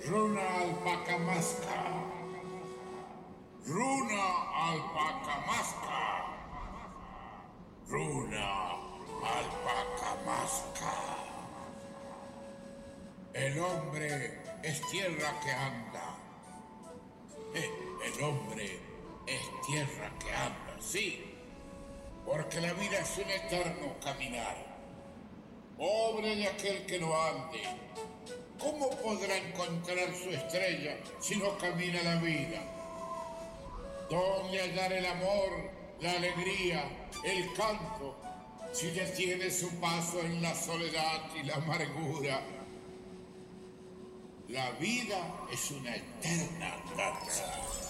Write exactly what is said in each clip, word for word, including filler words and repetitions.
Runa alpaca masca. Runa alpaca masca. Runa alpaca masca. El hombre es tierra que anda. Eh, el hombre es tierra que anda, sí. Porque la vida es un eterno caminar. Pobre de aquel que no ande. ¿Cómo podrá encontrar su estrella si no camina la vida? ¿Dónde hallar el amor, la alegría, el canto, si detiene su paso en la soledad y la amargura? La vida es una eterna danza.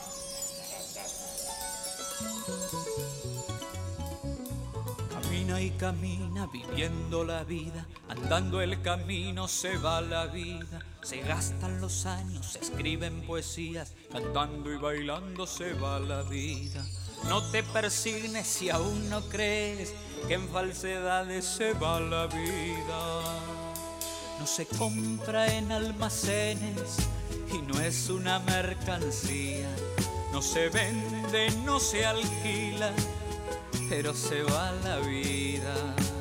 Camina y camina viviendo la vida, andando el camino se va la vida, se gastan los años, se escriben poesías, cantando y bailando se va la vida. No te persignes si aún no crees que en falsedades se va la vida. No se compra en almacenes y no es una mercancía, no se vende, no se alquila, pero se va la vida.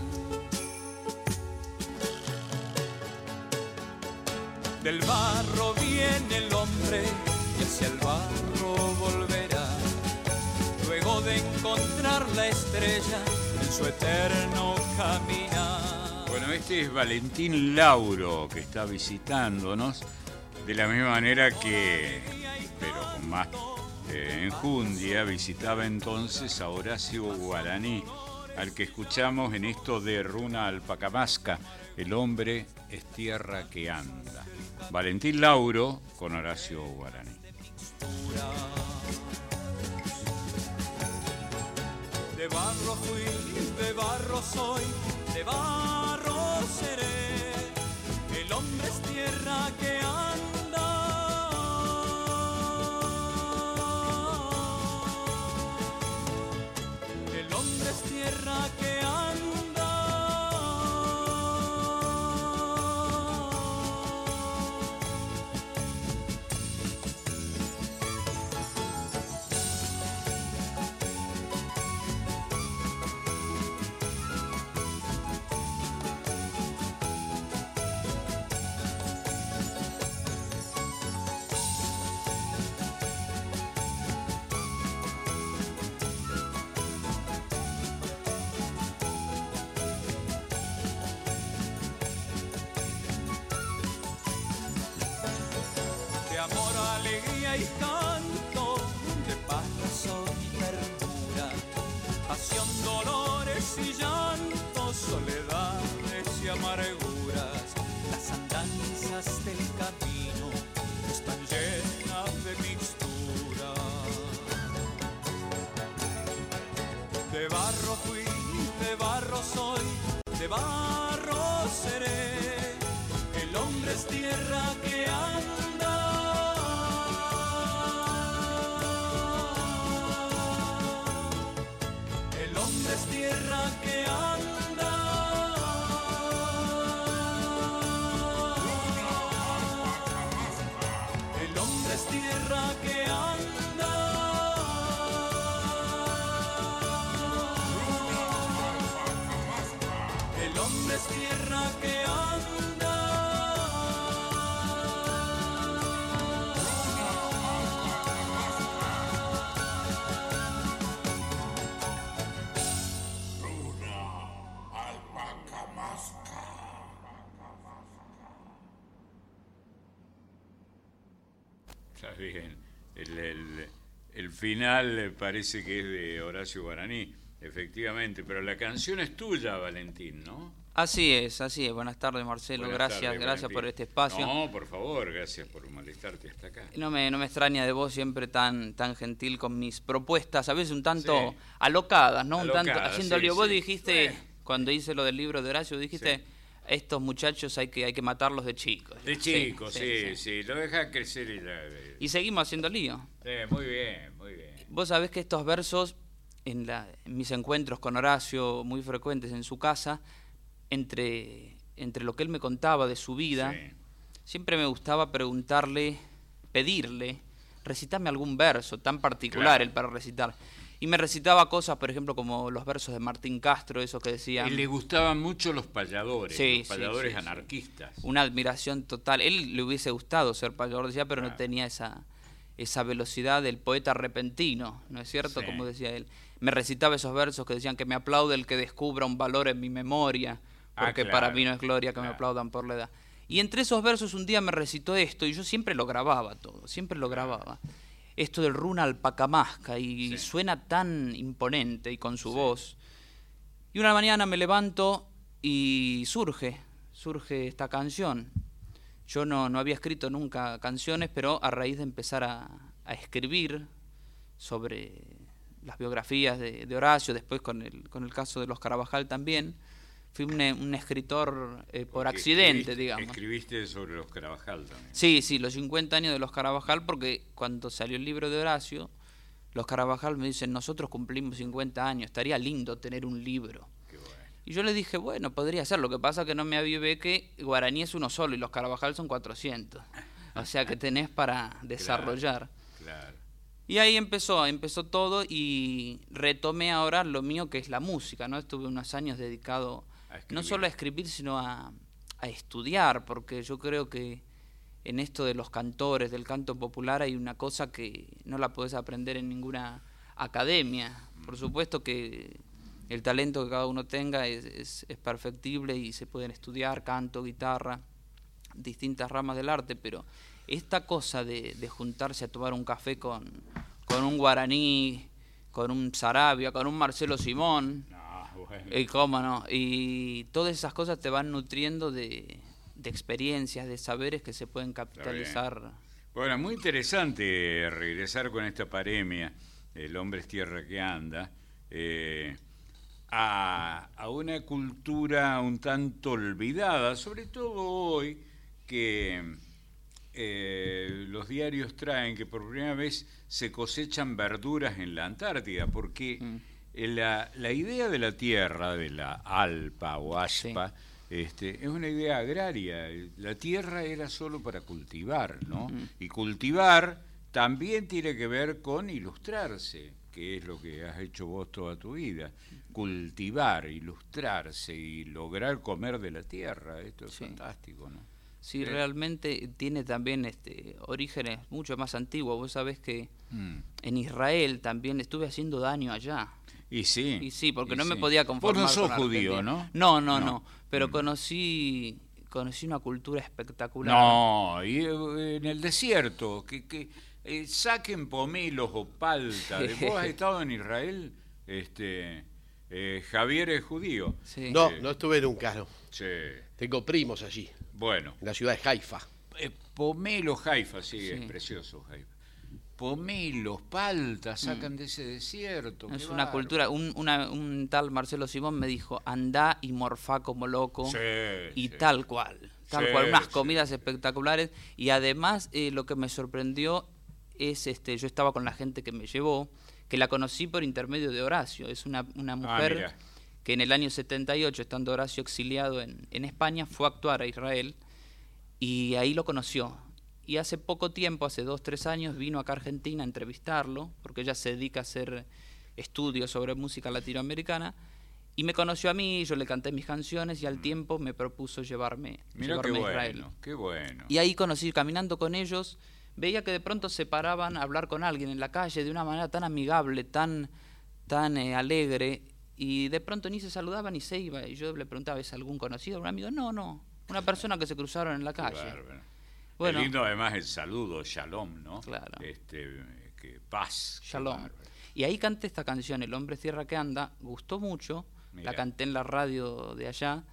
Del barro viene el hombre y hacia el barro volverá, luego de encontrar la estrella en su eterno caminar. Bueno, este es Valentín Lauro, que está visitándonos de la misma manera que, pero con más Eh, enjundia, visitaba entonces a Horacio Guaraní, al que escuchamos en esto de Runa alpaca masca, el hombre es tierra que anda. Valentín Lauro con Horacio Guaraní. De barro fui, de barro soy, de barro seré, el hombre es tierra que anda. Tierra que anda. Y canto de paz, razón y ternura, pasión, dolores y llantos, soledades y amarguras. Las andanzas del camino están llenas de mixtura. De barro fui, de barro soy, de barro seré, el hombre es tierra que anda. Es tierra que anda. El hombre es tierra que anda. El hombre es tierra que anda. Está bien. El, el, el final parece que es de Horacio Guaraní, efectivamente, pero la canción es tuya, Valentín, ¿no? Así es, así es. Buenas tardes, Marcelo. Buenas gracias, tardes, gracias Valentín. por este espacio. No, por favor, gracias por molestarte hasta acá. No me, no me extraña de vos siempre tan, tan gentil con mis propuestas, a veces un tanto Sí. alocadas, ¿no? Alocadas, un tanto haciendo sí, lío. Vos sí. dijiste, Bueno. cuando hice lo del libro de Horacio, dijiste, Sí. estos muchachos hay que, hay que matarlos de chicos. De chicos, sí, sí, sí, lo deja crecer y la... Y seguimos haciendo lío. Sí, muy bien, muy bien. Vos sabés que estos versos, en, la, en mis encuentros con Horacio, muy frecuentes en su casa, entre, entre lo que él me contaba de su vida, Sí. siempre me gustaba preguntarle, pedirle, recitame algún verso tan particular, Claro. él para recitar. Y me recitaba cosas, por ejemplo, como los versos de Martín Castro, esos que decían... Y le gustaban mucho los payadores, Sí, los sí, payadores sí, sí. anarquistas. Una admiración total. Él le hubiese gustado ser payador, decía, pero no Claro. tenía esa, esa velocidad del poeta repentino, ¿no es cierto? Sí. Como decía él. Me recitaba esos versos que decían que me aplaude el que descubra un valor en mi memoria, Ah, porque claro, para mí no es gloria que claro. me aplaudan por la edad. Y entre esos versos un día me recitó esto, y yo siempre lo grababa todo, siempre lo grababa. Esto del runa alpacamasca, y Sí. suena tan imponente y con su voz. Y una mañana me levanto y surge, surge esta canción. Yo no, no había escrito nunca canciones, pero a raíz de empezar a, a escribir sobre las biografías de, de Horacio, después con el, con el caso de los Carabajal también, fui un, un escritor eh, por Porque accidente, escribiste- digamos. Escribiste sobre los Carabajal también. Sí, sí, los cincuenta años de los Carabajal, porque cuando salió el libro de Horacio, los Carabajal me dicen, nosotros cumplimos cincuenta años, estaría lindo tener un libro. Qué bueno. Y yo le dije, bueno, podría ser, lo que pasa que no me avivé que Guaraní es uno solo y los Carabajal son cuatrocientos. O sea que tenés para desarrollar. Claro. Y ahí empezó, empezó todo y retomé ahora lo mío que es la música, ¿no? Estuve unos años dedicado A escribir. no solo a escribir, sino a, a estudiar, porque yo creo que en esto de los cantores, del canto popular, hay una cosa que no la podés aprender en ninguna academia. Por supuesto que el talento que cada uno tenga es, es, es perfectible y se pueden estudiar canto, guitarra, distintas ramas del arte, pero esta cosa de, de juntarse a tomar un café con, con un Guaraní, con un Saravia, con un Marcelo Simón, No, bueno. y cómo no, y todas esas cosas te van nutriendo de, de experiencias, de saberes que se pueden capitalizar. Bueno, muy interesante regresar con esta paremia, El hombre es tierra que anda, eh, a, a una cultura un tanto olvidada, sobre todo hoy que eh, los diarios traen que por primera vez se cosechan verduras en la Antártida, porque Mm. la, la idea de la tierra, de la alpa o aspa, Sí. Este, es una idea agraria. La tierra era solo para cultivar, ¿no? Mm. Y cultivar también tiene que ver con ilustrarse, que es lo que has hecho vos toda tu vida. Cultivar, ilustrarse y lograr comer de la tierra. Esto es Sí. fantástico, ¿no? Sí, Eh. realmente tiene también este orígenes mucho más antiguos. Vos sabés que Mm. en Israel también estuve haciendo daño allá. Y sí. Y sí, porque y no me sí. podía conformar. Vos no sos con judío, Argentina. ¿no? No, no, no. No. Pero Mm. conocí conocí una cultura espectacular. No, y eh, en el desierto, que, que eh, saquen pomelos o palta. ¿Vos has estado en Israel? Este, eh, Javier es judío. Sí. No, Sí. no estuve nunca, no. Sí. Tengo primos allí, Bueno, en la ciudad de Haifa. eh, pomelo Haifa, sí, Sí. es precioso Haifa. Pomelos, palta, sacan de ese desierto. Es qué una bárbaro. cultura. Un, una- un tal Marcelo Simón me dijo, andá y morfá como loco. Sí, Y sí. tal cual, tal Sí, cual, unas sí. comidas espectaculares. Y además eh, lo que me sorprendió es, este yo estaba con la gente que me llevó, que la conocí por intermedio de Horacio. Es una, una mujer mira. que en el año setenta y ocho, estando Horacio exiliado en, en España, fue a actuar a Israel y ahí lo conoció. Y hace poco tiempo, hace dos, tres años, vino acá a Argentina a entrevistarlo, porque ella se dedica a hacer estudios sobre música latinoamericana, y me conoció a mí, yo le canté mis canciones, y al tiempo me propuso llevarme, Mira qué llevarme a Israel. bueno, qué bueno. Y ahí conocí, caminando con ellos, veía que de pronto se paraban a hablar con alguien en la calle de una manera tan amigable, tan, tan eh, alegre, y de pronto ni se saludaban ni se iba. Y yo le preguntaba, ¿es algún conocido, algún amigo? No, no, una persona que se cruzaron en la Qué calle. bárbaro. Bueno. Es lindo además el saludo, shalom, ¿no? Claro. Este, que paz. qué Shalom. bárbaro. Y ahí canté esta canción, El hombre es tierra que anda, gustó mucho, Mira. la canté en la radio de allá,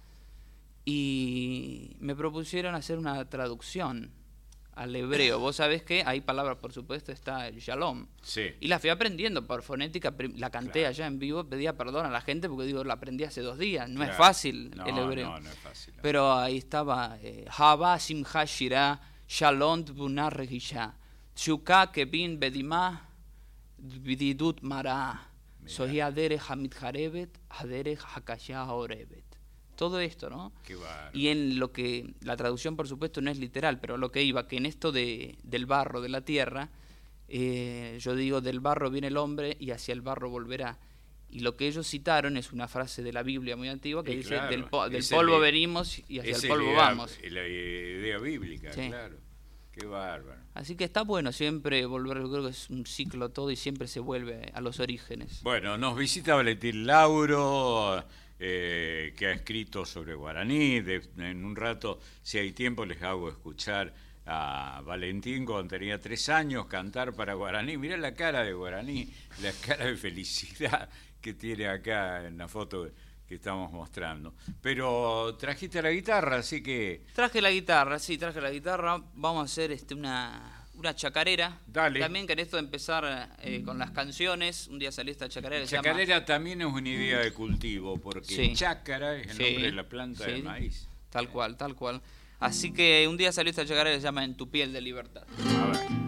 y me propusieron hacer una traducción al hebreo. Vos sabés que hay palabras, por supuesto, está el shalom. Sí. Y la fui aprendiendo por fonética, prim- la canté Claro. allá en vivo, pedía perdón a la gente porque digo, la aprendí hace dos días, no es Claro. fácil No, el hebreo. No, no es fácil. no. Pero ahí estaba eh, Haba Simcha Shira, Shalom Tbunar Regisha, Shuka Kevin Bedimah, Bididut Mara, Mira. Soy Adere Hamid Harebet, Adere Hakasha Orebet. todo esto, ¿no? Qué bárbaro. Y en lo que, la traducción por supuesto no es literal, pero lo que iba, que en esto de, del barro, de la tierra, eh, yo digo, del barro viene el hombre y hacia el barro volverá. Y lo que ellos citaron es una frase de la Biblia muy antigua que Y dice, claro, del, po del esa polvo es la- venimos y hacia esa el polvo es la idea- vamos. La idea bíblica, Sí. claro. Qué bárbaro. Así que está bueno siempre volver, yo creo que es un ciclo todo y siempre se vuelve a los orígenes. Bueno, nos visita Valentín Lauro, eh, que ha escrito sobre guaraní. De, en un rato, si hay tiempo, les hago escuchar a Valentín cuando tenía tres años cantar para guaraní. Mirá la cara de guaraní, la cara de felicidad que tiene acá en la foto que estamos mostrando. Pero trajiste la guitarra, así que... Traje la guitarra, sí, traje la guitarra. Vamos a hacer este una, una chacarera. Dale. También que en esto de empezar eh, con las canciones, un día salió esta chacarera. que se llama- Chacarera también es una idea de cultivo, porque Sí. chácara es el Sí, nombre de la planta sí. de maíz. Tal cual, tal cual. Así que un día salió esta chacarera que se llama En tu piel de libertad. A ver.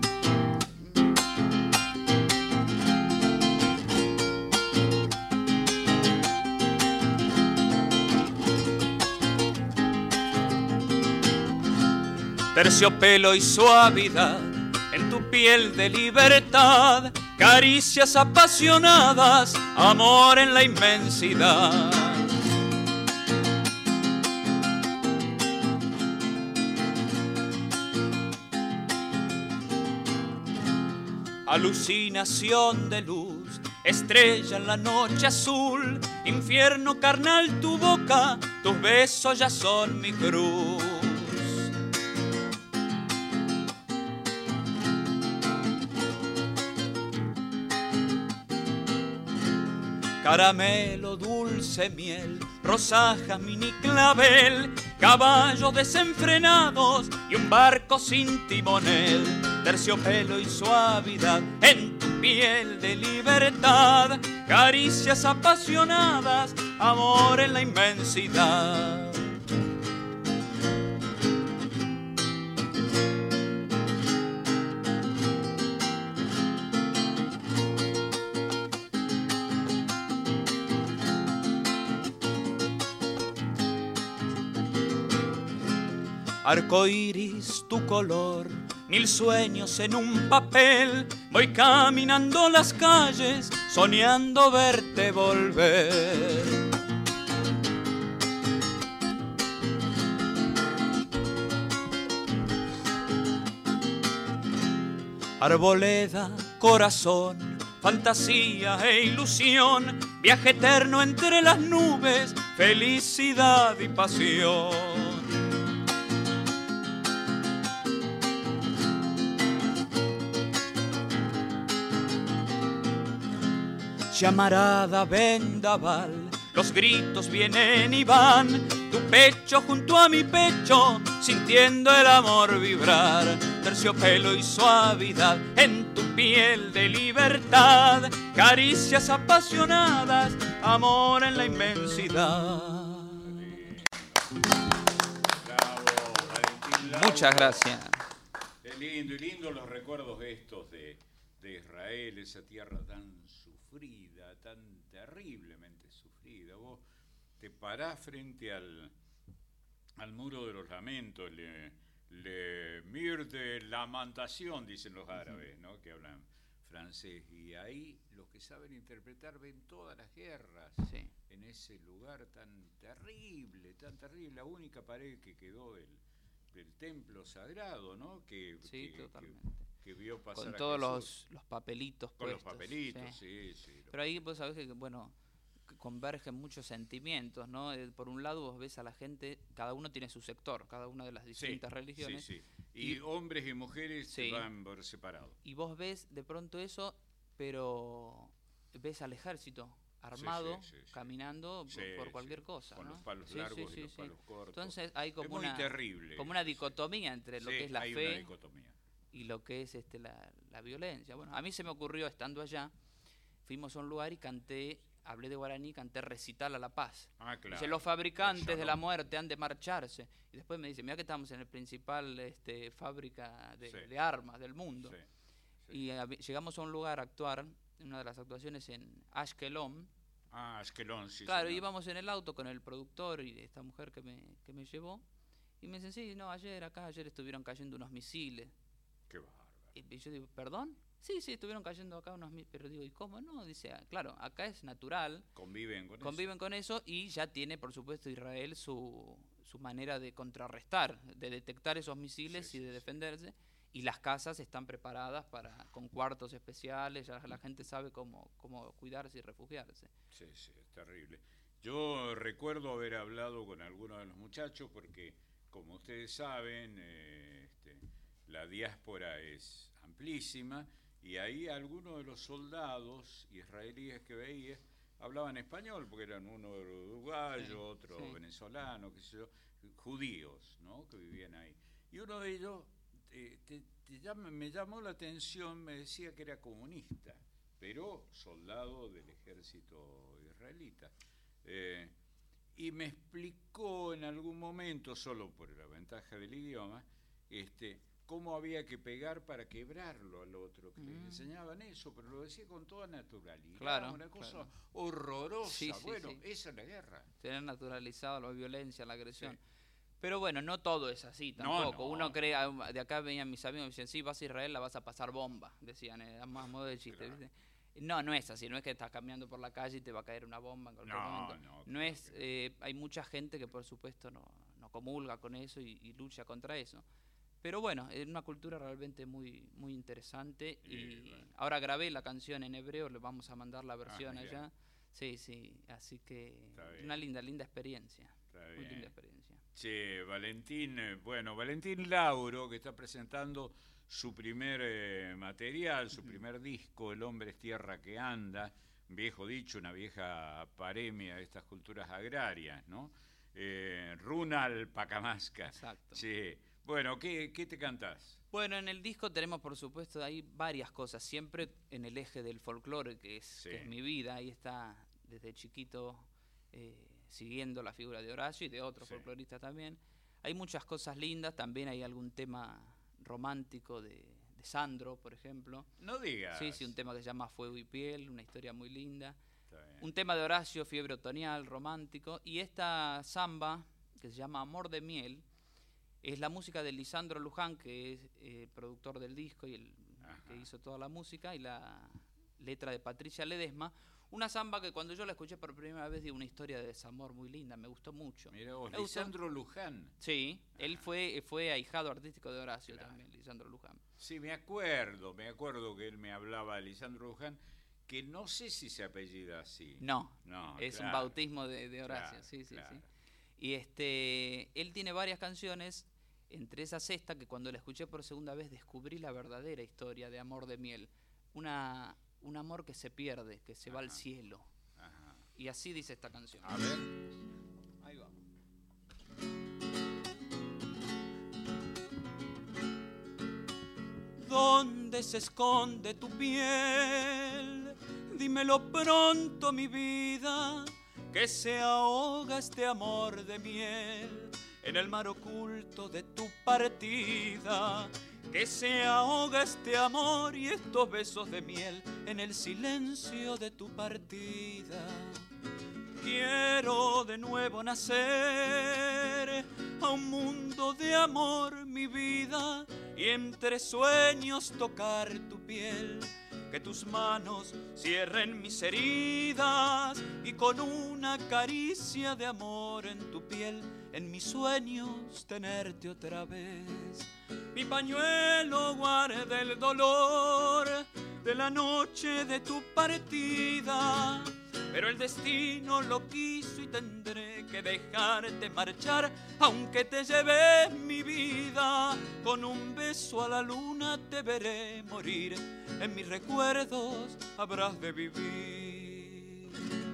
Terciopelo y suavidad en tu piel de libertad, caricias apasionadas, amor en la inmensidad. Alucinación de luz, estrella en la noche azul, infierno carnal tu boca, tus besos ya son mi cruz. Caramelo, dulce miel, rosaja, mini clavel, caballos desenfrenados y un barco sin timonel. Terciopelo y suavidad en tu piel de libertad, caricias apasionadas, amor en la inmensidad. Arco iris, tu color, mil sueños en un papel. Voy caminando las calles, soñando verte volver. Arboleda, corazón, fantasía e ilusión, viaje eterno entre las nubes, felicidad y pasión. Llamarada, vendaval, los gritos vienen y van, tu pecho junto a mi pecho, sintiendo el amor vibrar. Terciopelo y suavidad en tu piel de libertad, caricias apasionadas, amor en la inmensidad. Bravo, Valentín Lauro. Muchas gracias. Qué lindo y lindo los recuerdos estos de, de Israel, esa tierra tan sufrida, tan terriblemente sufrida. Vos te parás frente al, al muro de los lamentos, le, le mur de lamentación, dicen los árabes, ¿no? Que hablan francés, y ahí los que saben interpretar ven todas las guerras Sí. en ese lugar tan terrible, tan terrible, la única pared que quedó del, del templo sagrado, ¿no? Que, Sí, que, totalmente. que, que vio pasar Con a todos Jesús. los, los papelitos Con los puestos, papelitos, sí. sí, sí. los- Pero ahí vos sabés que, bueno, que convergen muchos sentimientos, ¿no? Eh, Por un lado vos ves a la gente, cada uno tiene su sector, cada una de las distintas sí, religiones, Sí, sí. Y, Y- hombres y mujeres Sí. van por separado. y vos ves de pronto eso, pero ves al ejército armado, sí, sí, sí. caminando Sí, por cualquier sí, cosa, con ¿no? los palos Sí, sí, largos y sí, los sí. palos cortos. Entonces hay Es como muy una, terrible como una eso, sí. dicotomía entre lo Sí, que es la hay una fe dicotomía. y lo que es este la, la violencia. Bueno, a mí se me ocurrió estando allá, fuimos a un lugar y canté, hablé de guaraní, canté recital a la paz. Ah, claro. Dice, los fabricantes El de la shalom. muerte han de marcharse. Y después me dice, mira que estamos en el principal este, fábrica de, Sí. de armas del mundo. Sí, sí. Y hab- llegamos a un lugar a actuar, en una de las actuaciones en Ashkelon, Ah, Ashkelon, sí. Claro, señor. íbamos en el auto con el productor y esta mujer que me, que me llevó. Y me dicen, sí, no, ayer acá, ayer estuvieron cayendo unos misiles. Qué bárbaro. Y yo digo, ¿perdón? Sí, sí, estuvieron cayendo acá unos misiles. Pero digo, ¿y cómo no? Dice, ah, claro, acá es natural. Conviven con Conviven eso. con eso y ya tiene, por supuesto, Israel su, su manera de contrarrestar, de detectar esos misiles Sí, y sí, de sí. defenderse. Y las casas están preparadas para con cuartos especiales, ya la gente sabe cómo, cómo cuidarse y refugiarse. Sí, sí, es terrible. Yo recuerdo haber hablado con algunos de los muchachos porque, como ustedes saben, eh, este, la diáspora es amplísima y ahí algunos de los soldados israelíes que veía hablaban español porque eran uno uruguayo, Sí, otro sí. venezolano, qué sé yo, judíos, ¿no? Que vivían ahí. Y uno de ellos eh, te- te llama- me llamó la atención, me decía que era comunista, pero soldado del ejército israelita. Eh, y me explicó en algún momento, solo por la ventaja del idioma, este, cómo había que pegar para quebrarlo al otro, que les enseñaban eso, pero lo decía con toda naturalidad, Claro, una cosa claro. horrorosa. Sí, sí, bueno, sí. esa es la guerra. Tener naturalizado la violencia, la agresión. Sí. Pero bueno, no todo es así No, tampoco. no. Uno cree, ah, de acá venían mis amigos y me decían, sí, vas a Israel, la vas a pasar bomba, decían, eh, más modo de chiste, Claro. ¿viste? No, no es así, no es que estás caminando por la calle y te va a caer una bomba en cualquier No, momento. no, No, claro es, que eh, hay mucha gente que por supuesto no, no comulga con eso y, y lucha contra eso. Pero bueno, es una cultura realmente muy muy interesante y, Y, bueno. ahora grabé la canción en hebreo, le vamos a mandar la versión mira. allá. Sí, sí, así que Está bien. una linda, linda experiencia. Está Muy bien. linda experiencia. Che, Valentín, eh, bueno, Valentín Lauro, que está presentando su primer eh, material, su primer disco, El hombre es tierra que anda, viejo dicho, una vieja paremia de estas culturas agrarias, ¿no? Eh, Runal Pacamasca. Exacto. Che, bueno, ¿qué, qué te cantás? Bueno, en el disco tenemos por supuesto ahí varias cosas, siempre en el eje del folclore, que es, Sí. que es mi vida, ahí está desde chiquito eh, siguiendo la figura de Horacio y de otros Sí. folcloristas también. Hay muchas cosas lindas, también hay algún tema romántico de, de Sandro, por ejemplo. No digas. Sí, sí, un tema que se llama Fuego y Piel, una historia muy linda. Está bien. Un tema de Horacio, Fiebre Otoñal, romántico. Y esta samba, que se llama Amor de Miel, es la música de Lisandro Luján, que es eh, productor del disco y el Ajá. que hizo toda la música, y la letra de Patricia Ledesma. Una samba que cuando yo la escuché por primera vez dio una historia de desamor muy linda, me gustó mucho. Mirá vos, Me gustó. Lisandro Luján. Sí, él fue, fue ahijado artístico de Horacio Claro. también, Lisandro Luján. Sí, me acuerdo, me acuerdo que él me hablaba de Lisandro Luján, que no sé si se apellida así. No, No, es claro. un bautismo de, de Horacio, Claro, sí, sí, claro. sí. Y este, él tiene varias canciones, entre esas esta, que cuando la escuché por segunda vez descubrí la verdadera historia de Amor de Miel. Una, un amor que se pierde, que se va al Ajá. cielo. Ajá. Y así dice esta canción. A ver. Ahí va. ¿Dónde se esconde tu piel? Dímelo pronto, mi vida, que se ahoga este amor de miel en el mar oculto de tu partida, que se ahoga este amor y estos besos de miel en el silencio de tu partida. Quiero de nuevo nacer a un mundo de amor, mi vida, y entre sueños tocar tu piel, que tus manos cierren mis heridas y con una caricia de amor en tu piel, en mis sueños tenerte otra vez. Mi pañuelo guarda el dolor de la noche de tu partida, pero el destino lo quiso y tendré que dejarte marchar, aunque te lleves mi vida. Con un beso a la luna te veré morir, en mis recuerdos habrás de vivir.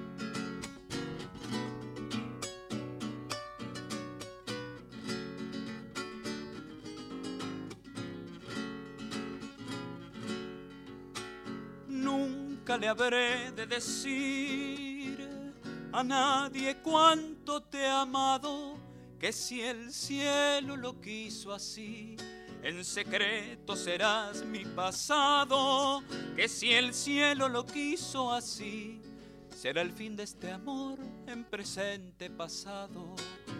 Nunca le habré de decir a nadie cuánto te he amado, que si el cielo lo quiso así, en secreto serás mi pasado, que si el cielo lo quiso así, será el fin de este amor en presente pasado.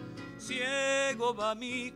Ciego va mi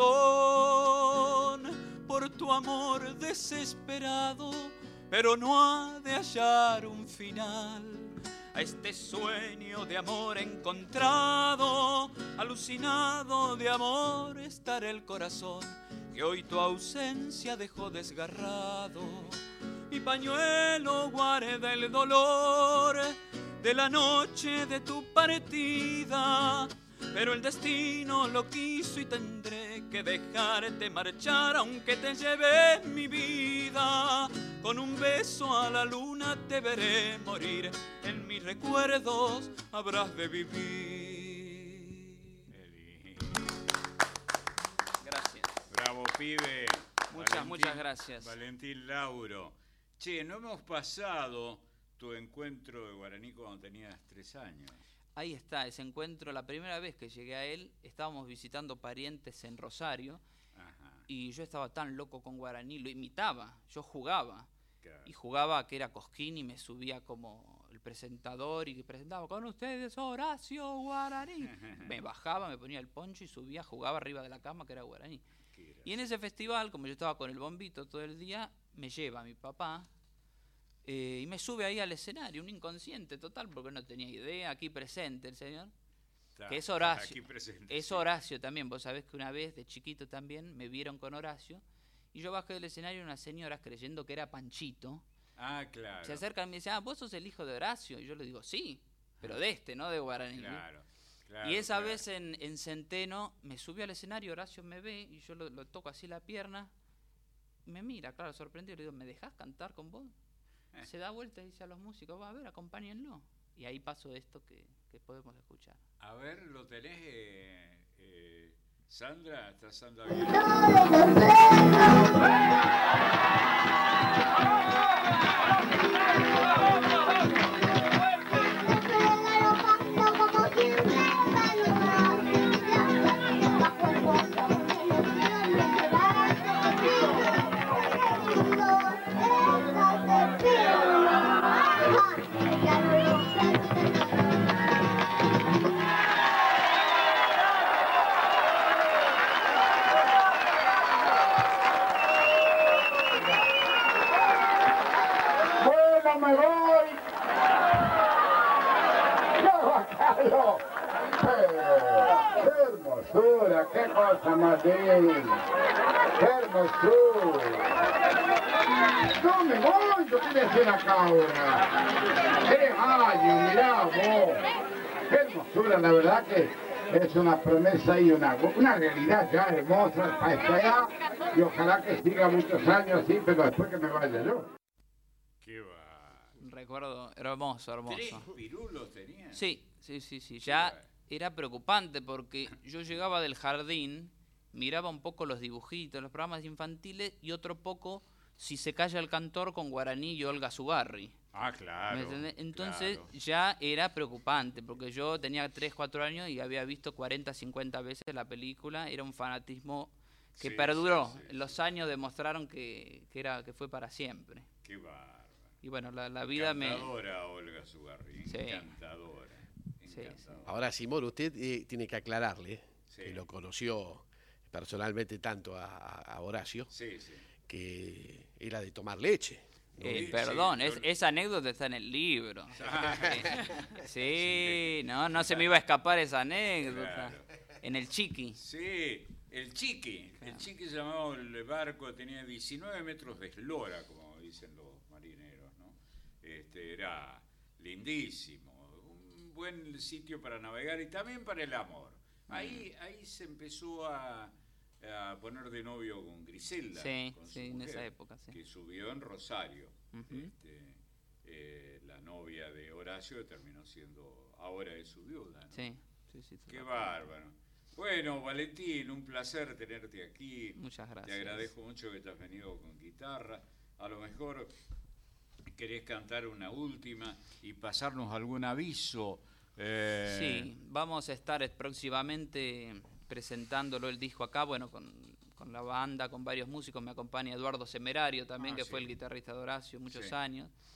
corazón por tu amor desesperado, pero no ha de hallar un final a este sueño de amor encontrado. Alucinado de amor estará el corazón que hoy tu ausencia dejó desgarrado. Mi pañuelo guarda el dolor de la noche de tu partida, pero el destino lo quiso y tendré que dejarte marchar, aunque te lleve mi vida. Con un beso a la luna te veré morir, en mis recuerdos habrás de vivir. Eli. Gracias. Bravo, pibe. Muchas, muchas gracias. Valentín Lauro. Che, no hemos pasado tu encuentro de guaraní cuando tenías tres años. Ahí está, ese encuentro. La primera vez que llegué a él, estábamos visitando parientes en Rosario. Ajá. Y yo estaba tan loco con guaraní, lo imitaba, yo jugaba. Claro. Y jugaba que era Cosquín y me subía como el presentador y presentaba con ustedes Horacio Guaraní. Me bajaba, me ponía el poncho y subía, jugaba arriba de la cama que era guaraní. Y en ese festival, como yo estaba con el bombito todo el día, me lleva mi papá eh, y me sube ahí al escenario, un inconsciente total, porque no tenía idea, aquí presente el señor. Está, Que es Horacio. aquí presente, Es sí. Horacio también. Vos sabés que una vez de chiquito también me vieron con Horacio y yo bajé del escenario y unas señoras creyendo que era Panchito Ah, claro. se acercan y me dicen, ah, vos sos el hijo de Horacio. Y yo le digo, sí, pero de este, no de Guaraní. Claro, claro. Y esa claro. vez en, en Centeno me subió al escenario, Horacio me ve y yo lo, lo toco así la pierna. Y me mira, claro, sorprendido. Le digo, ¿me dejás cantar con vos? Eh. Se da vuelta y dice a los músicos, va a ver, acompáñenlo. Y ahí pasó esto que, que podemos escuchar. A ver, ¿lo tenés, eh, eh, Sandra? ¿Está Sandra bien? Bueno, me voy. ¡Qué bacano! ¡Qué hermosura! ¡Qué cosa más linda! ¡Qué hermosura! No me voy, yo qué voy a hacer acá ahora. Tres años, mirá vos. ¡Qué hermosura! La verdad que es una promesa y una, una realidad ya hermosa para estar allá. Y ojalá que siga muchos años así, pero después que me vaya yo. Qué va. Un recuerdo hermoso, ¿Tres hermoso. pirulos tenías? Sí, sí, sí, sí. Ya bueno. era preocupante porque yo llegaba del jardín, miraba un poco los dibujitos, los programas infantiles y otro poco Si se calla el cantor con Guaraní y Olga Zubarri. Ah, claro. ¿Me entendés? Entonces claro. ya era preocupante porque yo tenía tres, cuatro años y había visto cuarenta, cincuenta veces la película. Era un fanatismo que Sí, perduró. sí, sí, Los sí. años demostraron que, que, era, que fue para siempre. Qué bárbaro. Y bueno, la, la vida me... Encantadora Olga Zubarri. Sí. Encantadora. Sí, Encantadora. Ahora, Simón, usted eh, tiene que aclararle, Sí. que lo conoció personalmente tanto a, a Horacio, Sí, sí. que era de tomar leche. ¿no? Eh, Sí, perdón, sí, es- yo- esa anécdota está en el libro. Ah, Sí, no, no se me iba a escapar esa anécdota. Claro. En el Chiqui. Sí, el Chiqui. El Chiqui se llamaba el barco, tenía diecinueve metros de eslora, como dicen los marineros, ¿no? Este, era lindísimo, un buen sitio para navegar y también para el amor. Ahí, ahí se empezó a, a poner de novio con Griselda. Sí, con su sí, en mujer, esa época, sí. Que subió en Rosario. Ujú. Este, eh, la novia de Horacio terminó siendo, ahora es su viuda, ¿no? Sí, sí, sí. Qué bárbaro. Bueno, Valentín, un placer tenerte aquí. Muchas gracias. Te agradezco mucho que te has venido con guitarra. A lo mejor querés cantar una última y pasarnos algún aviso. Eh, Sí, vamos a estar próximamente presentándolo el disco acá, bueno, con, con la banda, con varios músicos, me acompaña Eduardo Semerario también, Ah, que sí. fue el guitarrista de Horacio muchos Sí. años.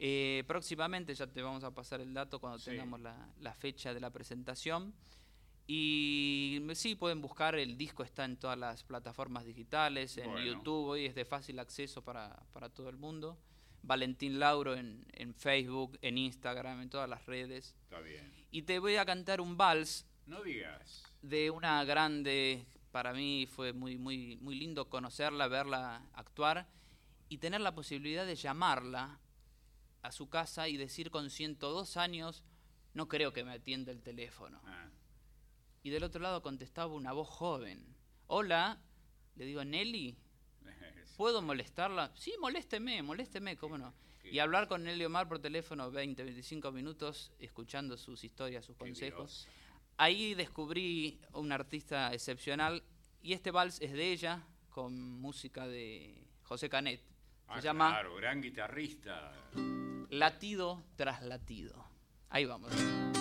Eh, próximamente ya te vamos a pasar el dato cuando Sí. tengamos la, la fecha de la presentación. Y sí, pueden buscar, el disco está en todas las plataformas digitales, en Bueno. YouTube, hoy es de fácil acceso para, para todo el mundo. Valentín Lauro en, en Facebook, en Instagram, en todas las redes. Está bien. Y te voy a cantar un vals No digas. de una grande, para mí fue muy, muy, muy lindo conocerla, verla actuar y tener la posibilidad de llamarla a su casa y decir con ciento dos años, no creo que me atienda el teléfono. Ah. Y del otro lado contestaba una voz joven. Hola, le digo, Nelly, ¿puedo molestarla? Sí, molésteme, molésteme, cómo no. Y hablar con Nelly Omar por teléfono veinte, veinticinco minutos, escuchando sus historias, sus Qué consejos. diosa. Ahí descubrí un artista excepcional y este vals es de ella, con música de José Canet. Se Ah, llama claro, gran guitarrista. Latido tras latido. Ahí vamos.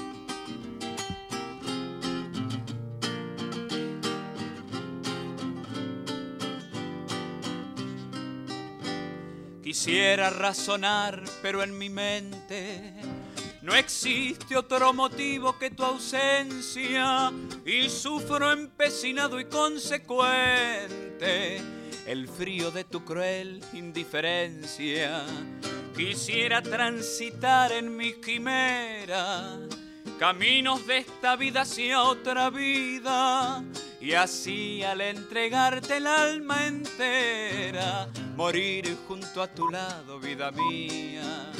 Quisiera razonar, pero en mi mente no existe otro motivo que tu ausencia, y sufro empecinado y consecuente el frío de tu cruel indiferencia. Quisiera transitar en mi quimera caminos de esta vida hacia otra vida, y así al entregarte el alma entera, morir junto a tu lado, vida mía.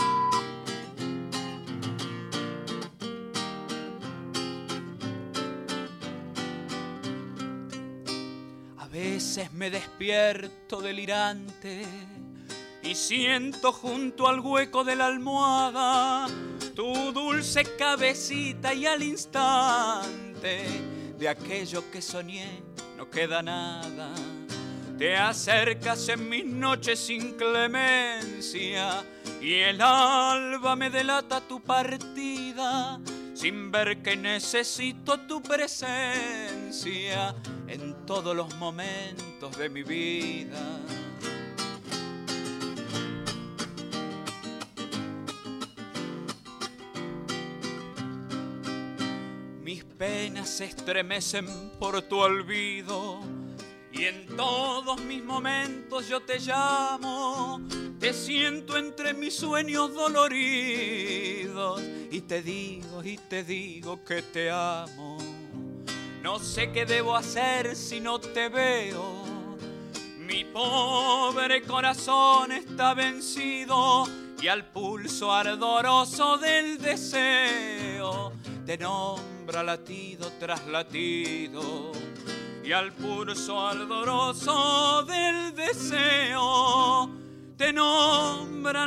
A veces me despierto delirante y siento junto al hueco de la almohada tu dulce cabecita, y al instante de aquello que soñé no queda nada. Te acercas en mis noches sin clemencia y el alba me delata tu partida, sin ver que necesito tu presencia en todos los momentos de mi vida. Mis penas se estremecen por tu olvido y en todos mis momentos yo te llamo. Te siento entre mis sueños doloridos y te digo y te digo que te amo. No sé qué debo hacer si no te veo. Mi pobre corazón está vencido y al pulso ardoroso del deseo te nombra latido tras latido, y al pulso ardoroso del deseo te nombra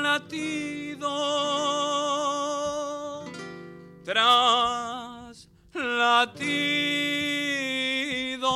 latido tras latido.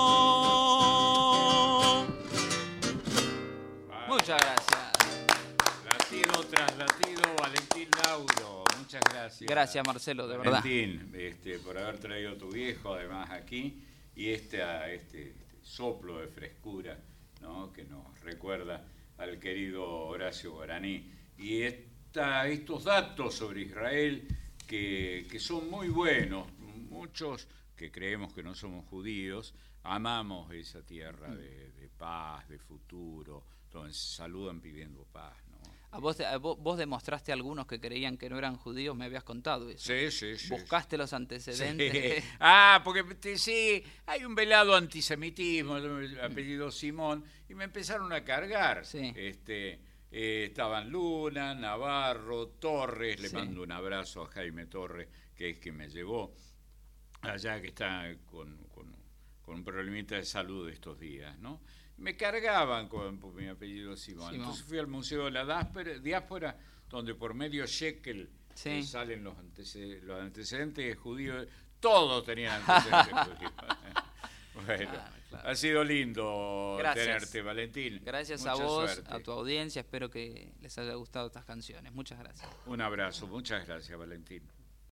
Muchas gracias. Latido tras latido, Valentín Lauro. Muchas gracias. Gracias, Marcelo, de verdad. Valentín, este, por haber traído a tu viejo además aquí, y este, este, este soplo de frescura, ¿no?, que nos recuerda al querido Horacio Guaraní. Y esta, estos datos sobre Israel que, que son muy buenos. Muchos que creemos que no somos judíos amamos esa tierra de, de paz, de futuro, donde se saludan pidiendo paz, ¿no? A vos, a vos, vos demostraste a algunos que creían que no eran judíos, me habías contado eso. Sí, sí, sí. Buscaste los antecedentes. Sí. Ah, porque te- sí, hay un velado antisemitismo, el apellido Simón, y me empezaron a cargar. Sí. Este, eh, estaban Luna, Navarro, Torres, le Sí. mando un abrazo a Jaime Torres, que es quien me llevó allá, que está con, con, con un problemita de salud estos días, ¿no? Me cargaban con, por mi apellido Simón. Simón. Entonces fui al Museo de la Diáspora, diáspora donde por medio shekel Sí. eh, salen los, antece- los antecedentes judíos. Todos tenían antecedentes judíos. Bueno, Claro, claro. ha sido lindo Gracias. tenerte, Valentín. Gracias Mucha a vos, suerte. a tu audiencia. Espero que les haya gustado estas canciones. Muchas gracias. Un abrazo, muchas gracias, Valentín.